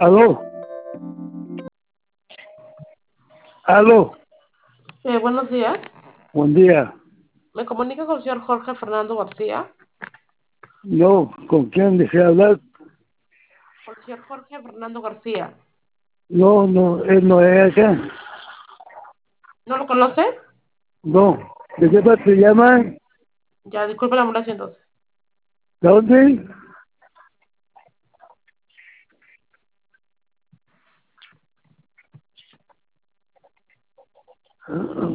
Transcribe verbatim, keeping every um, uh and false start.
Aló, aló, Eh, buenos días. buen día. Me comunico con el señor Jorge Fernando García. No, ¿con quién desea hablar? Con el señor Jorge Fernando García. No, no, él no es acá. ¿No lo conoce? No, ¿de qué parte llaman? Ya, disculpe la molestia entonces. ¿De dónde?